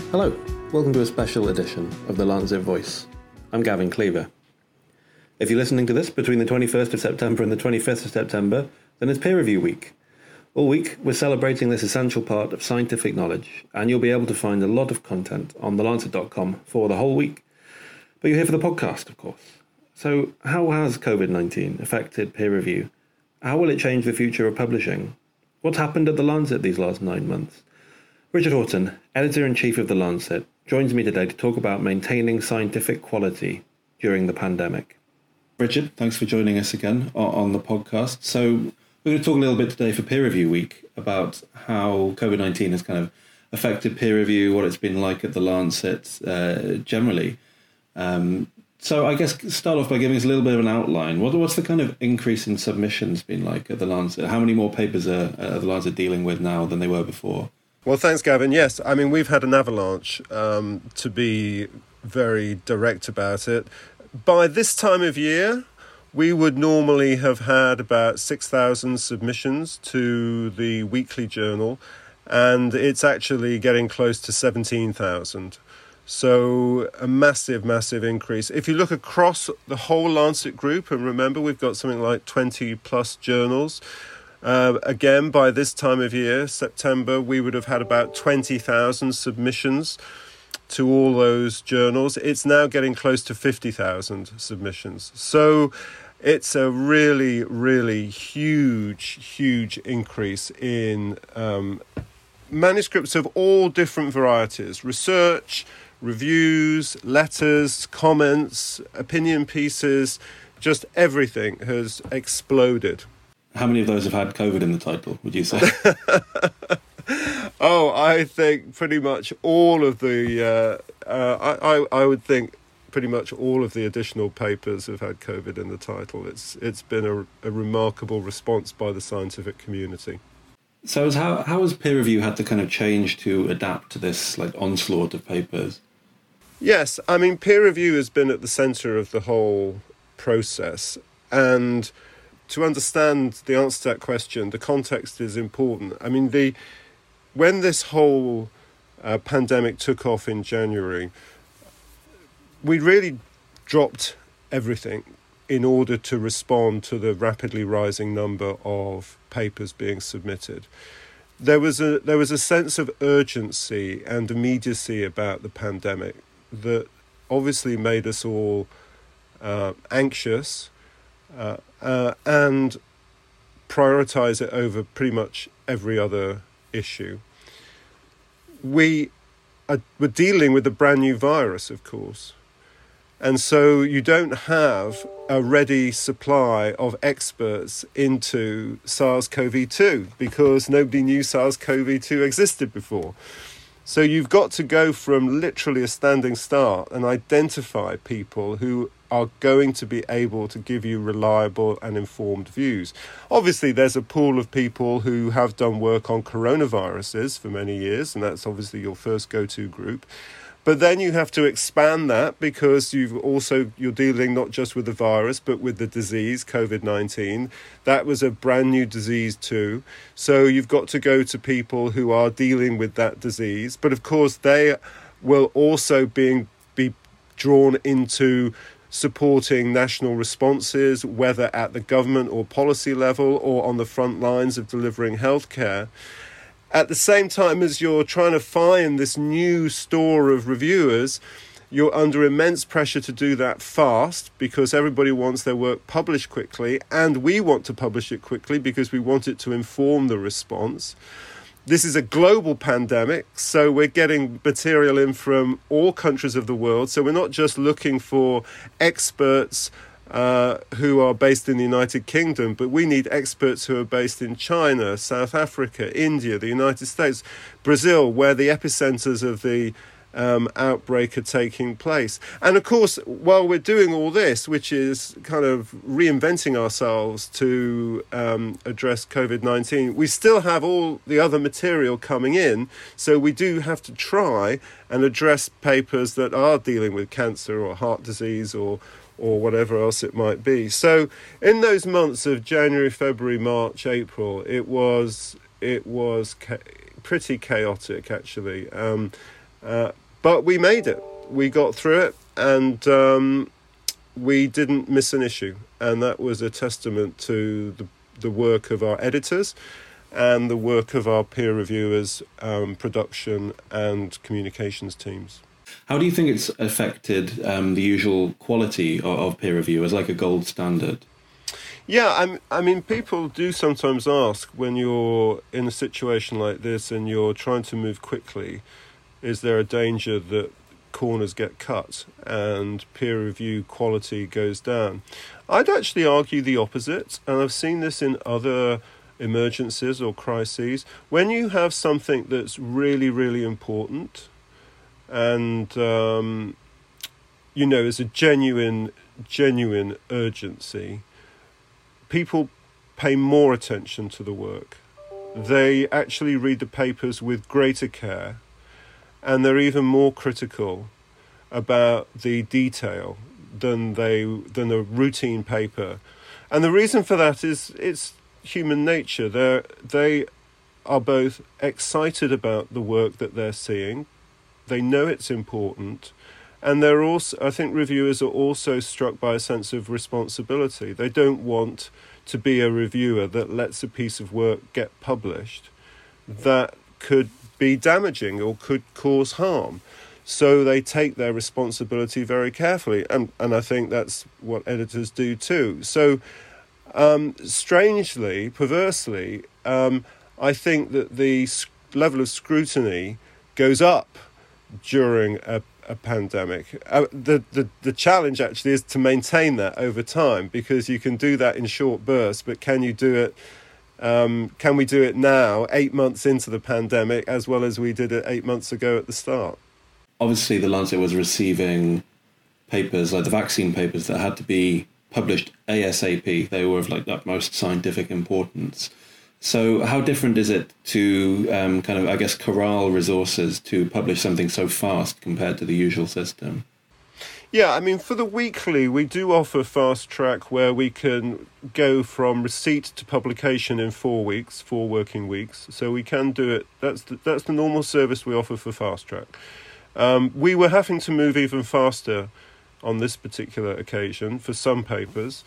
Hello, welcome to a special edition of The Lancet Voice. I'm Gavin Cleaver. If you're listening to this between the 21st of September and the 25th of September, then it's peer review week. All week, we're celebrating this essential part of scientific knowledge, and you'll be able to find a lot of content on thelancet.com for the whole week. But you're here for the podcast, of course. So, how has COVID-19 affected peer review? How will it change the future of publishing? What's happened at The Lancet these last 9 months? Richard Horton, Editor-in-Chief of The Lancet, joins me today to talk about maintaining scientific quality during the pandemic. Richard, thanks for joining us again on the podcast. So we're going to talk a little bit today for Peer Review Week about how COVID-19 has kind of affected peer review, what it's been like at The Lancet generally. So I guess start off by giving us a little bit of an outline. What's the kind of increase in submissions been like at The Lancet? How many more papers are The Lancet dealing with now than they were before? Well, thanks, Gavin. Yes, I mean, we've had an avalanche, to be very direct about it. By this time of year, we would normally have had about 6,000 submissions to the weekly journal, and it's actually getting close to 17,000. So a massive, massive increase. If you look across the whole Lancet group, and remember, we've got something like 20 plus journals, again, by this time of year, September, we would have had about 20,000 submissions to all those journals. It's now getting close to 50,000 submissions. So it's a really, really huge increase in manuscripts of all different varieties: research, reviews, letters, comments, opinion pieces, just everything has exploded. How many of those have had COVID in the title, would you say? Oh, I think pretty much all of the, I would think pretty much all of the additional papers have had COVID in the title. It's been a remarkable response by the scientific community. So how has peer review had to kind of change to adapt to this like onslaught of papers? Yes, I mean, peer review has been at the centre of the whole process, and to understand the answer to that question, the context is important. I mean, when this whole pandemic took off in January, we really dropped everything in order to respond to the rapidly rising number of papers being submitted. There was a sense of urgency and immediacy about the pandemic that obviously made us all anxious, and prioritise it over pretty much every other issue. We're dealing with a brand new virus, of course, and so you don't have a ready supply of experts into SARS-CoV-2 because nobody knew SARS-CoV-2 existed before. So you've got to go from literally a standing start and identify people who are going to be able to give you reliable and informed views. Obviously, there's a pool of people who have done work on coronaviruses for many years, and that's obviously your first go-to group. But then you have to expand that because you're dealing not just with the virus, but with the disease, COVID-19. That was a brand new disease too. So you've got to go to people who are dealing with that disease. But of course, they will also be drawn into supporting national responses, whether at the government or policy level or on the front lines of delivering healthcare. At the same time as you're trying to find this new store of reviewers, you're under immense pressure to do that fast because everybody wants their work published quickly, and we want to publish it quickly because we want it to inform the response. This is a global pandemic, so we're getting material in from all countries of the world. So we're not just looking for experts who are based in the United Kingdom, but we need experts who are based in China, South Africa, India, the United States, Brazil, where the epicenters of the outbreak are taking place. And of course, while we're doing all this, which is kind of reinventing ourselves to address COVID-19, we still have all the other material coming in. So we do have to try and address papers that are dealing with cancer or heart disease or whatever else it might be. So in those months of January, February, March, April, it was pretty chaotic, actually. But we made it. We got through it, and we didn't miss an issue. And that was a testament to the work of our editors and the work of our peer reviewers, production and communications teams. How do you think it's affected the usual quality of peer review as like a gold standard? Yeah, I mean, people do sometimes ask when you're in a situation like this and you're trying to move quickly, is there a danger that corners get cut and peer review quality goes down? I'd actually argue the opposite, and I've seen this in other emergencies or crises. When you have something that's really, really important and, is a genuine urgency, people pay more attention to the work. They actually read the papers with greater care, and they're even more critical about the detail than a routine paper. And the reason for that is it's human nature. They are both excited about the work that they're seeing. They know it's important. And they're also, I think reviewers are also struck by a sense of responsibility. They don't want to be a reviewer that lets a piece of work get published that could be damaging or could cause harm. So they take their responsibility very carefully. And I think that's what editors do too. So strangely, perversely, I think that the level of scrutiny goes up during a pandemic. The challenge actually is to maintain that over time, because you can do that in short bursts, but can you do it? Can we do it now, 8 months into the pandemic, as well as we did it 8 months ago at the start? Obviously, the Lancet was receiving papers, like the vaccine papers, that had to be published ASAP. They were of like utmost scientific importance. So how different is it to corral resources to publish something so fast compared to the usual system? Yeah, I mean, for the weekly, we do offer fast track where we can go from receipt to publication in 4 weeks, 4 working weeks. So we can do it. That's the normal service we offer for fast track. We were having to move even faster on this particular occasion for some papers.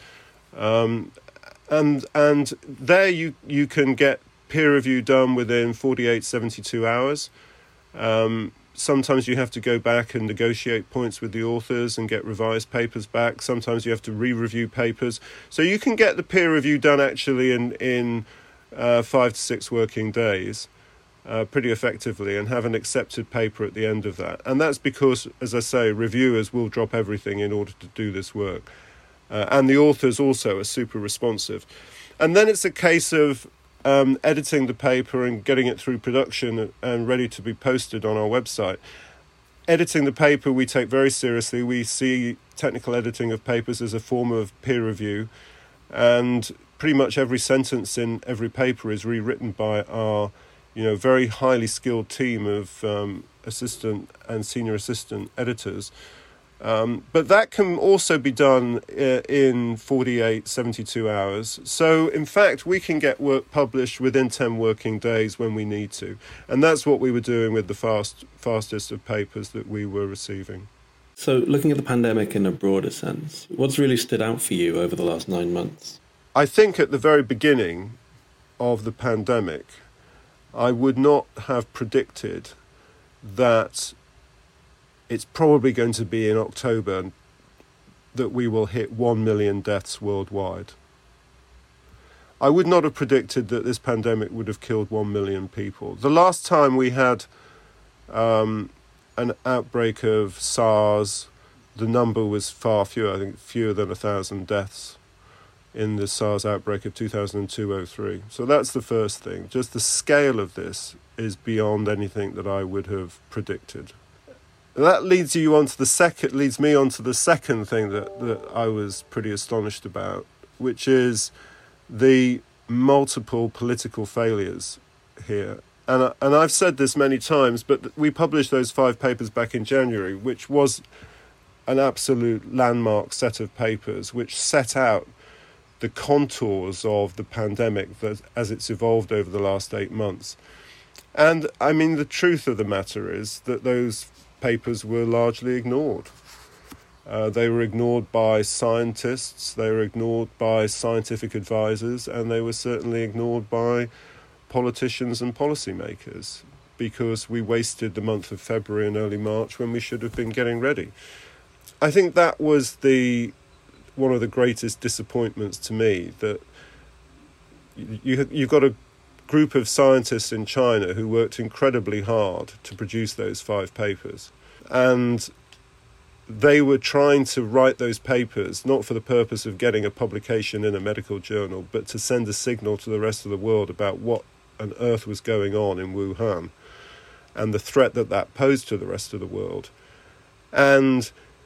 And there you can get peer review done within 48, 72 hours. Sometimes you have to go back and negotiate points with the authors and get revised papers back. Sometimes you have to re-review papers. So you can get the peer review done actually in 5 to 6 working days pretty effectively, and have an accepted paper at the end of that. And that's because, as I say, reviewers will drop everything in order to do this work. And the authors also are super responsive. And then it's a case of editing the paper and getting it through production and ready to be posted on our website. Editing the paper we take very seriously. We see technical editing of papers as a form of peer review, and pretty much every sentence in every paper is rewritten by our very highly skilled team of assistant and senior assistant editors. But that can also be done in 48, 72 hours. So, in fact, we can get work published within 10 working days when we need to. And that's what we were doing with the fastest of papers that we were receiving. So, looking at the pandemic in a broader sense, what's really stood out for you over the last 9 months? I think at the very beginning of the pandemic, I would not have predicted that it's probably going to be in October that we will hit 1 million deaths worldwide. I would not have predicted that this pandemic would have killed 1 million people. The last time we had an outbreak of SARS, the number was far fewer, I think fewer than 1,000 deaths in the SARS outbreak of 2002-03. So that's the first thing. Just the scale of this is beyond anything that I would have predicted. That leads me on to the second thing that I was pretty astonished about, which is the multiple political failures here. And I've said this many times, but we published those 5 papers back in January, which was an absolute landmark set of papers which set out the contours of the pandemic that, as it's evolved over the last 8 months. And I mean, the truth of the matter is that those papers were largely ignored. They were ignored by scientists, they were ignored by scientific advisors, and they were certainly ignored by politicians and policymakers, because we wasted the month of February and early March when we should have been getting ready. I think that was one of the greatest disappointments to me, that you've got a group of scientists in China who worked incredibly hard to produce those 5 papers, and they were trying to write those papers not for the purpose of getting a publication in a medical journal, but to send a signal to the rest of the world about what on earth was going on in Wuhan and the threat that posed to the rest of the world. And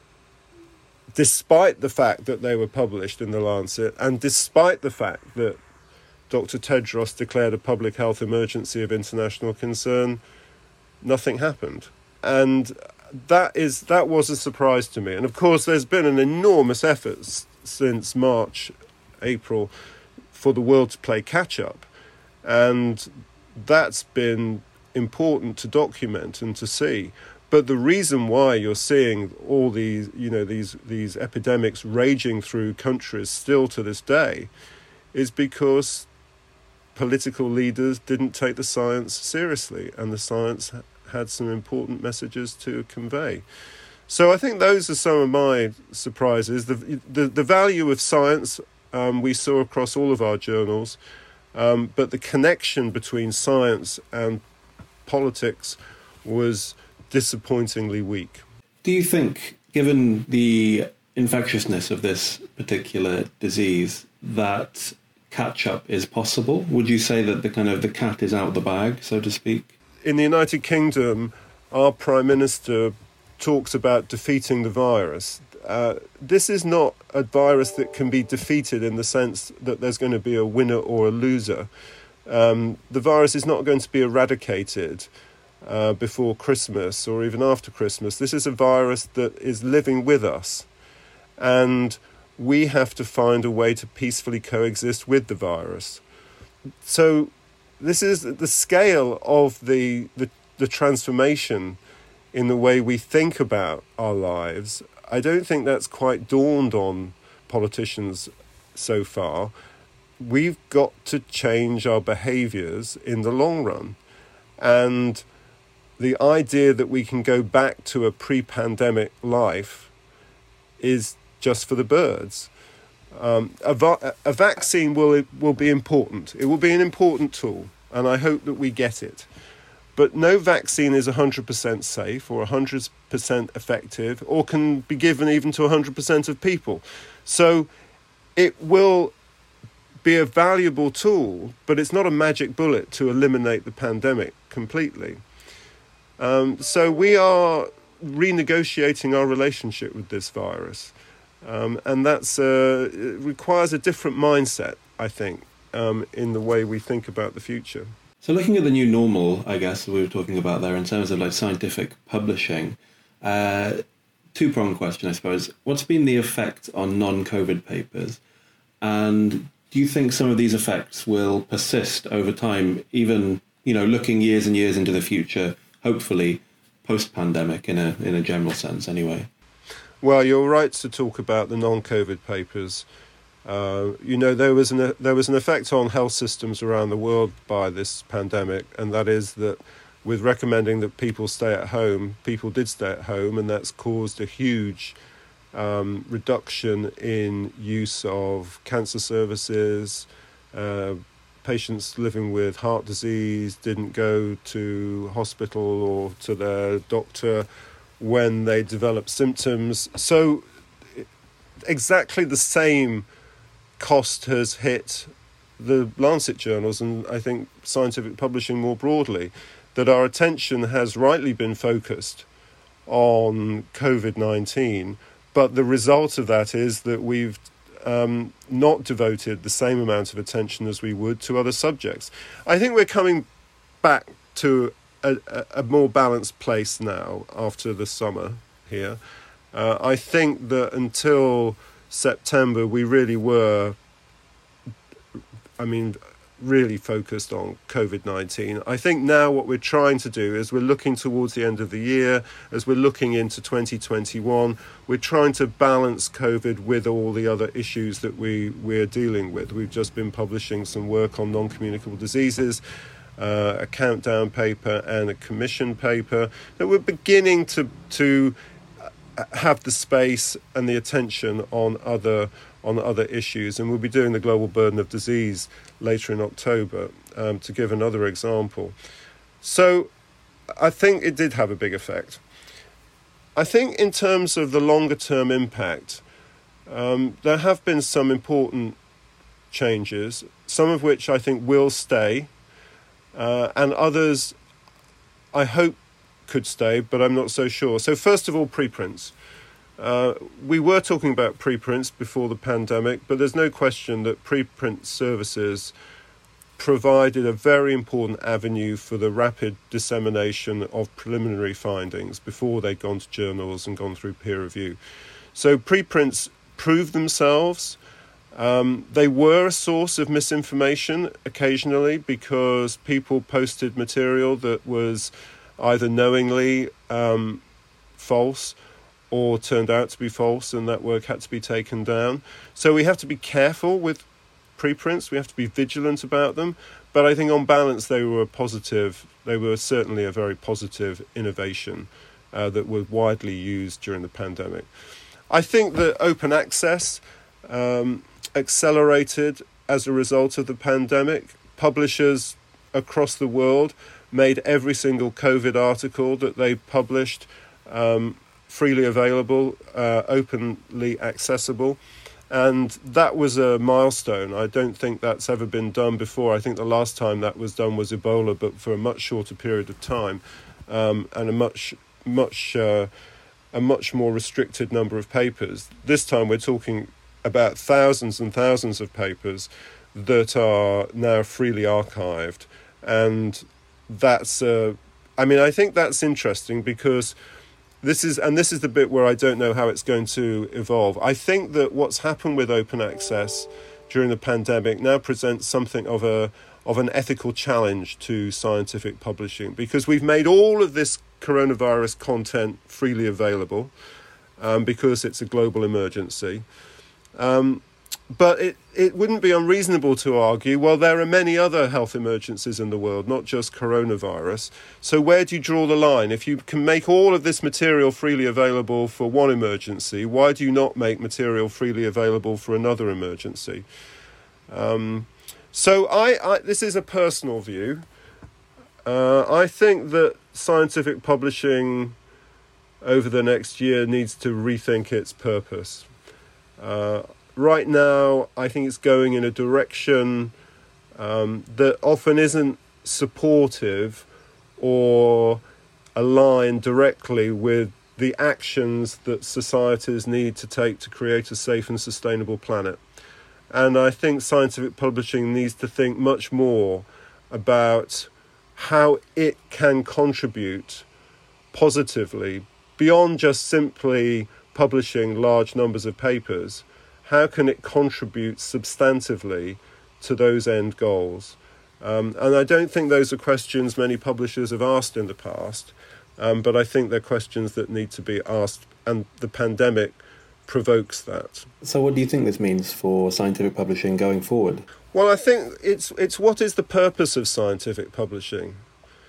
despite the fact that they were published in The Lancet, and despite the fact that Dr. Tedros declared a public health emergency of international concern, nothing happened. And that was a surprise to me. And of course, there's been an enormous effort since March, April, for the world to play catch-up. And that's been important to document and to see. But the reason why you're seeing all these, these epidemics raging through countries still to this day is because political leaders didn't take the science seriously, and the science had some important messages to convey. So I think those are some of my surprises. The value of science we saw across all of our journals, but the connection between science and politics was disappointingly weak. Do you think, given the infectiousness of this particular disease, that catch-up is possible? Would you say that the cat is out of the bag, so to speak? In the United Kingdom, our Prime Minister talks about defeating the virus. This is not a virus that can be defeated in the sense that there's going to be a winner or a loser. The virus is not going to be eradicated before Christmas or even after Christmas. This is a virus that is living with us, and we have to find a way to peacefully coexist with the virus. So this is the scale of the transformation in the way we think about our lives. I don't think that's quite dawned on politicians so far. We've got to change our behaviours in the long run. And the idea that we can go back to a pre-pandemic life is just for the birds. A vaccine will be important. It will be an important tool, and I hope that we get it. But no vaccine is 100% safe or 100% effective, or can be given even to 100% of people. So it will be a valuable tool, but it's not a magic bullet to eliminate the pandemic completely. So we are renegotiating our relationship with this virus. And that's it requires a different mindset, I think, in the way we think about the future. So looking at the new normal, I guess, we were talking about there in terms of scientific publishing, two-pronged question, I suppose. What's been the effect on non-COVID papers? And do you think some of these effects will persist over time, even, looking years and years into the future, hopefully post-pandemic in a general sense anyway? Well, you're right to talk about the non-COVID papers. There was an effect on health systems around the world by this pandemic, and that is that with recommending that people stay at home, people did stay at home, and that's caused a huge reduction in use of cancer services. Patients living with heart disease didn't go to hospital or to their doctor when they developed symptoms. So exactly the same cost has hit the Lancet journals, and I think scientific publishing more broadly, that our attention has rightly been focused on COVID-19, but the result of that is that we've not devoted the same amount of attention as we would to other subjects. I think we're coming back to a more balanced place now after the summer here. I think that until September we really were, really focused on COVID-19. I think now what we're trying to do is we're looking towards the end of the year, as we're looking into 2021, we're trying to balance COVID with all the other issues that we're dealing with. We've just been publishing some work on non-communicable diseases, a countdown paper and a commission paper, that we're beginning to have the space and the attention on other issues, and we'll be doing the global burden of disease later in October, to give another example. So I think it did have a big effect. I think in terms of the longer term impact, there have been some important changes, some of which I think will stay, and others I hope could stay, but I'm not so sure. So first of all, preprints. We were talking about preprints before the pandemic, but there's no question that preprint services provided a very important avenue for the rapid dissemination of preliminary findings before they'd gone to journals and gone through peer review. So preprints proved themselves. They were a source of misinformation occasionally because people posted material that was either knowingly false or turned out to be false, and that work had to be taken down. So we have to be careful with preprints, we have to be vigilant about them, but I think on balance they were positive. They were certainly a very positive innovation that was widely used during the pandemic. I think that open access accelerated as a result of the pandemic. Publishers across the world made every single COVID article that they published freely available, openly accessible, and that was a milestone. I don't think that's ever been done before. I think the last time that was done was Ebola, but for a much shorter period of time, and a much more restricted number of papers. This time we're talking about thousands and thousands of papers that are now freely archived, and that's I think that's interesting because this is the bit where I don't know how it's going to evolve. I think that what's happened with open access during the pandemic now presents something of an ethical challenge to scientific publishing, because we've made all of this coronavirus content freely available because it's a global emergency. But it wouldn't be unreasonable to argue, well, there are many other health emergencies in the world, not just coronavirus. So where do you draw the line? If you can make all of this material freely available for one emergency, why do you not make material freely available for another emergency? So this is a personal view. I think that scientific publishing over the next year needs to rethink its purpose. Right now, I think it's going in a direction that often isn't supportive or aligned directly with the actions that societies need to take to create a safe and sustainable planet. And I think scientific publishing needs to think much more about how it can contribute positively beyond just simply publishing large numbers of papers. How can it contribute substantively to those end goals? And I don't think those are questions many publishers have asked in the past, but I think they're questions that need to be asked, and the pandemic provokes that. So what do you think this means for scientific publishing going forward? Well, I think it's what is the purpose of scientific publishing?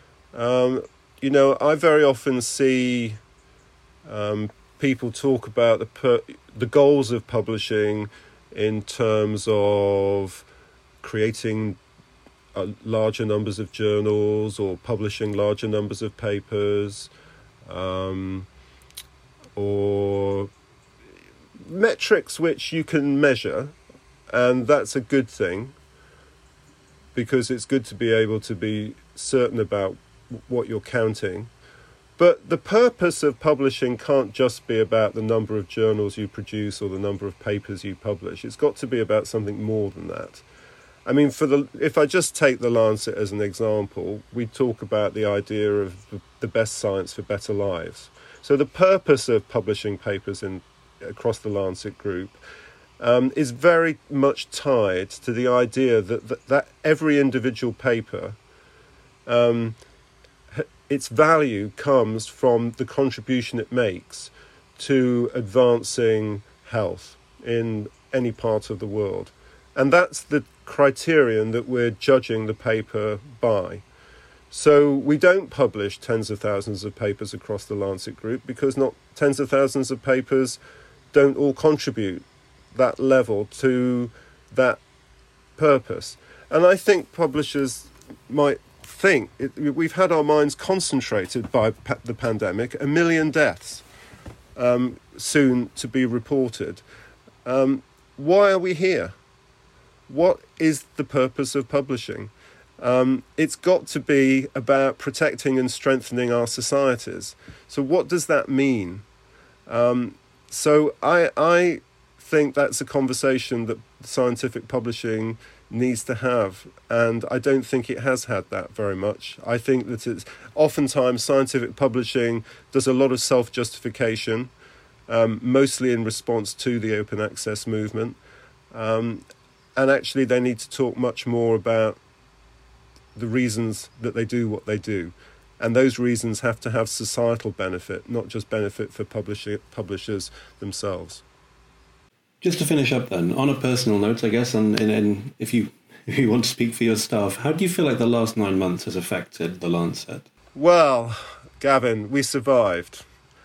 I very often see people talk about the goals of publishing in terms of creating larger numbers of journals or publishing larger numbers of papers, or metrics which you can measure, and that's a good thing because it's good to be able to be certain about what you're counting. But the purpose of publishing can't just be about the number of journals you produce or the number of papers you publish. It's got to be about something more than that. I mean, if I just take The Lancet as an example, we talk about the idea of the best science for better lives. So the purpose of publishing papers across the Lancet group is very much tied to the idea that every individual paper, its value comes from the contribution it makes to advancing health in any part of the world. And that's the criterion that we're judging the paper by. So we don't publish tens of thousands of papers across the Lancet Group because not tens of thousands of papers don't all contribute that level to that purpose. And I think publishers might think, we've had our minds concentrated by the pandemic, 1 million deaths soon to be reported. Why are we here? What is the purpose of publishing? It's got to be about protecting and strengthening our societies. So what does that mean? So I think that's a conversation that scientific publishing needs to have, and I don't think it has had that very much. I think that it's oftentimes scientific publishing does a lot of self-justification, mostly in response to the open access movement, and actually they need to talk much more about the reasons that they do what they do. And those reasons have to have societal benefit, not just benefit for publishers themselves. Just to finish up then, on a personal note, I guess, and if you want to speak for your staff, how do you feel like the last 9 months has affected the Lancet? Well, Gavin, we survived.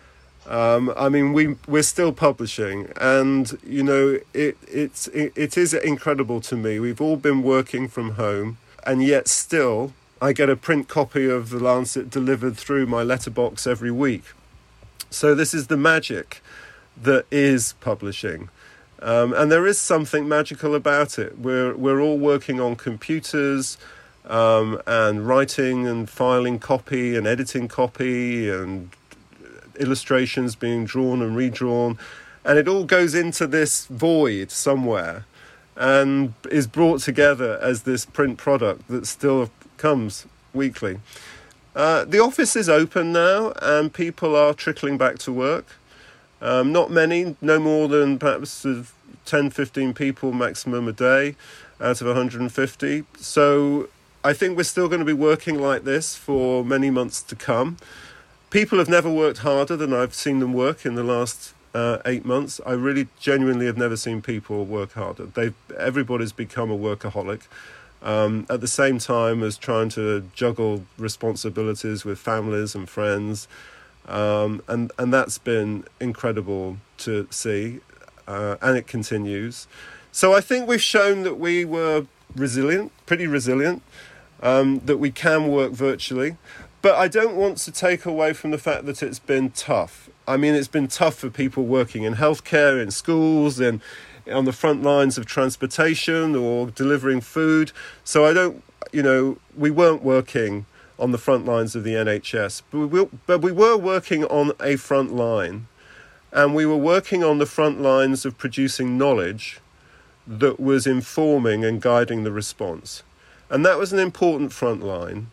We're still publishing, and it is incredible to me. We've all been working from home, and yet still I get a print copy of the Lancet delivered through my letterbox every week. So this is the magic that is publishing. And there is something magical about it. We're all working on computers and writing and filing copy and editing copy and illustrations being drawn and redrawn. And it all goes into this void somewhere and is brought together as this print product that still comes weekly. The office is open now and people are trickling back to work. Not many, no more than perhaps 10, 15 people maximum a day out of 150. So I think we're still going to be working like this for many months to come. People have never worked harder than I've seen them work in the last 8 months. I really genuinely have never seen people work harder. Everybody's become a workaholic. At the same time as trying to juggle responsibilities with families and friends. And that's been incredible to see, and it continues. So I think we've shown that we were pretty resilient, that we can work virtually. But I don't want to take away from the fact that it's been tough. I mean, it's been tough for people working in healthcare, in schools, and on the front lines of transportation or delivering food. So we weren't working on the front lines of the NHS, but we were working on a front line, and we were working on the front lines of producing knowledge that was informing and guiding the response. And that was an important front line,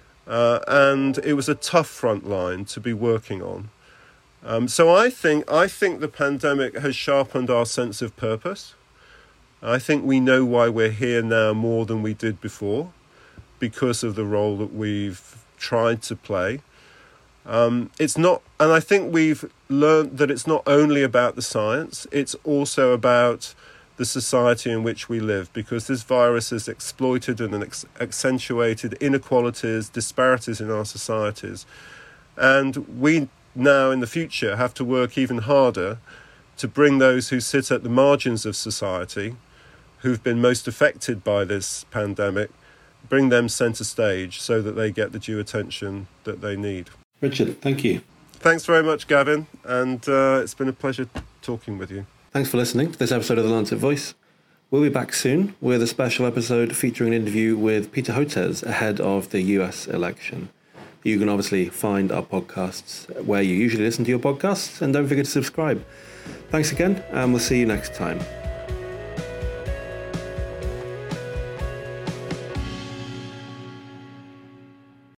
and it was a tough front line to be working on. So I think the pandemic has sharpened our sense of purpose. I think we know why we're here now more than we did before, because of the role that we've tried to play. And I think we've learned that it's not only about the science, it's also about the society in which we live, because this virus has exploited and accentuated inequalities, disparities in our societies. And we now in the future have to work even harder to bring those who sit at the margins of society, who've been most affected by this pandemic, bring them centre stage so that they get the due attention that they need. Richard, thank you. Thanks very much, Gavin, and it's been a pleasure talking with you. Thanks for listening to this episode of The Lancet Voice. We'll be back soon with a special episode featuring an interview with Peter Hotez ahead of the US election. You can obviously find our podcasts where you usually listen to your podcasts, and don't forget to subscribe. Thanks again, and we'll see you next time.